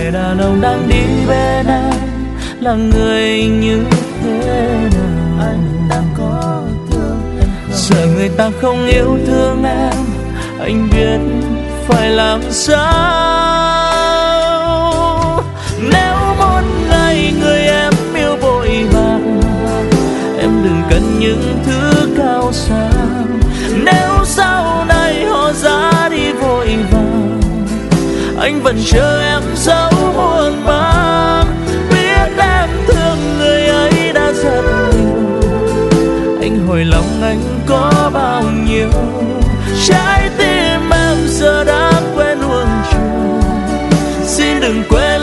người đàn ông đang đi bên em là người như thế nào. Anh đã có thương em không? Sợ người ta không yêu thương em, anh biết phải làm sao. Nếu một ngày người em yêu vội vàng, em đừng cần những thứ cao xa. Nếu sau này họ ra đi vội vàng, anh vẫn chờ em dấu muôn vàn. Biết em thương người ấy đã rất nhiều, anh hồi lòng anh có bao nhiêu. Trái tim em giờ đã quên nuông chiều, xin đừng quên